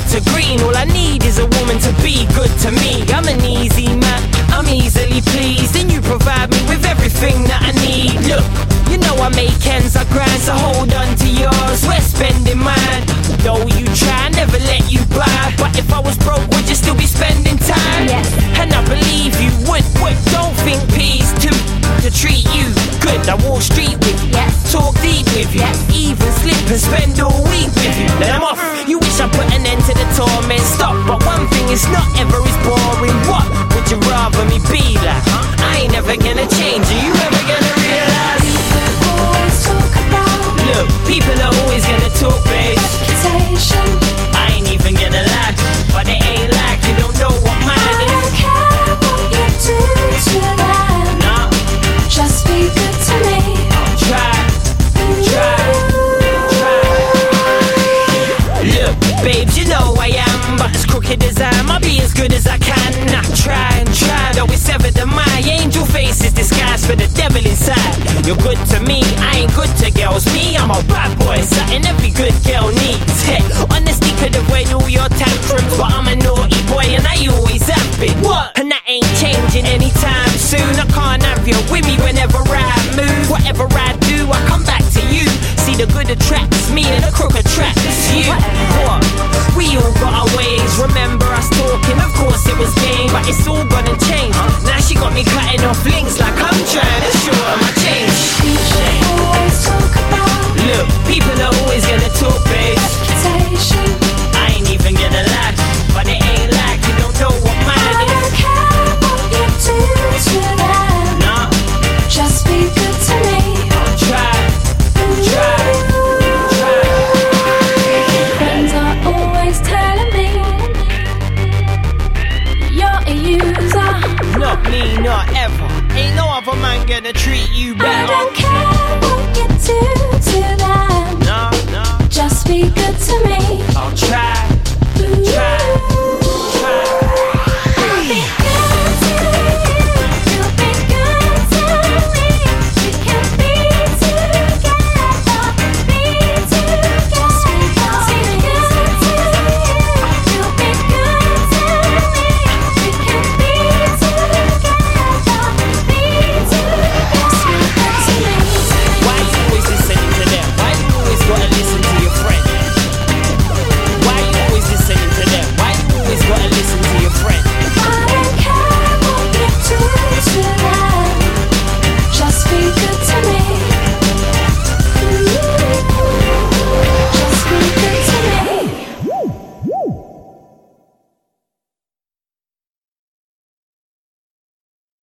to green. All I need is a woman to be good to me. I'm an easy man, I'm easily pleased, and you provide me with everything that I need. Look, you know I make ends, I grind, so hold on to yours, we're spending mine. Though you try, I never let you buy. But if I was broke, would you still be spending time? Yes. And I believe you would. Don't think P's too to treat you good. I walk street with you, Yes. talk deep with you, Yes. even slip and spend all week with you. Then I'm off. You wish I put an end to the torment. Stop, but one thing is not ever as boring. What would you rather me be like? I ain't never gonna change. Are you ever gonna realize? Always talk about Look, people are always gonna talk, babe. reputation. I ain't even gonna lie, but it ain't like you don't know what I mine is. don't care what you do to them. Nah, Just be good to me. try. Look, babes, you know I am, but as crooked as I am, I'll be as good as I can. I try and try, though it's ever the my angel face is disguised for the devil inside. You're good to me, I ain't good to girls. Me, I'm a bad boy, something every good girl needs. Hey, honesty could avoid all your tantrums, but I'm a naughty boy and I always have been. What? And that ain't changing anytime soon. I can't have you with me whenever I move. Whatever I do, I come back to you. See, the good attracts me and the crook attracts you. What? We all got our ways. Remember us talking, of course it was game, but it's all gonna change. Now she got me cutting off links like I'm trying to shorten my change. Always talk about Look, people are always gonna talk, babe. reputation. I ain't even gonna lie, but it ain't like you don't know what I mine is. don't care what you do to them. Nah, Just be good to me. try. Friends are always telling me you're a user. Not me, not ever. Ain't no other man gonna treat you I better. don't